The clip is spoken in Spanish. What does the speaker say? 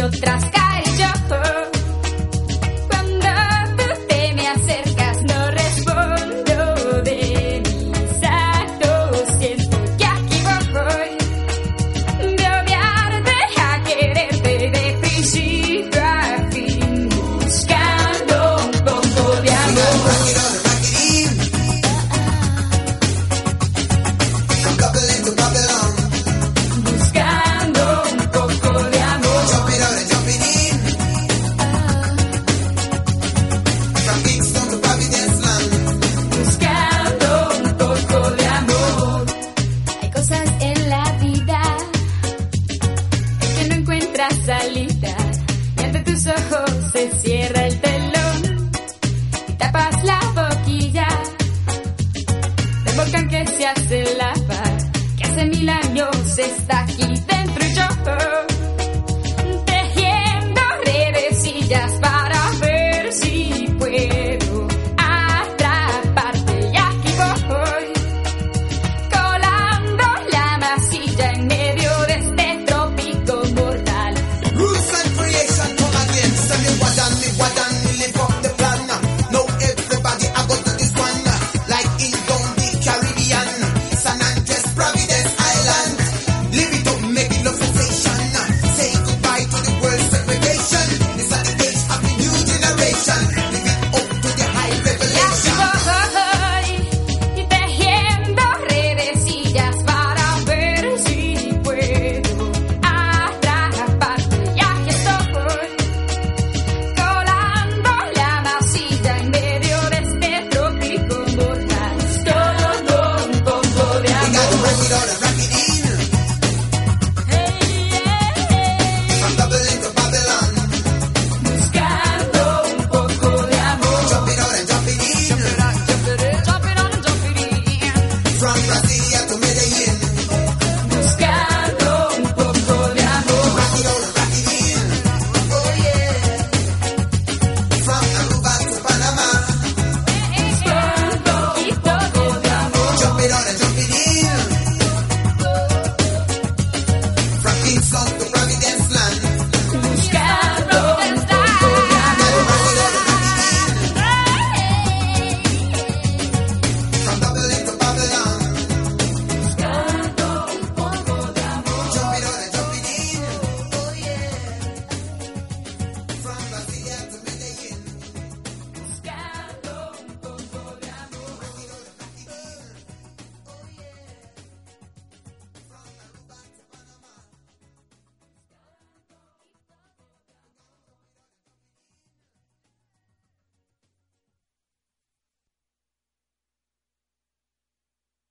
otras caeré yo. Cuando tú te me acercas no respondo de mis actos, siento que aquí voy de odiarte a quererte de principio a fin, buscando un poco de amor. Salida y ante tus ojos se cierra el telón y tapas la boquilla del volcán que se hace lava, que hace 1000 años está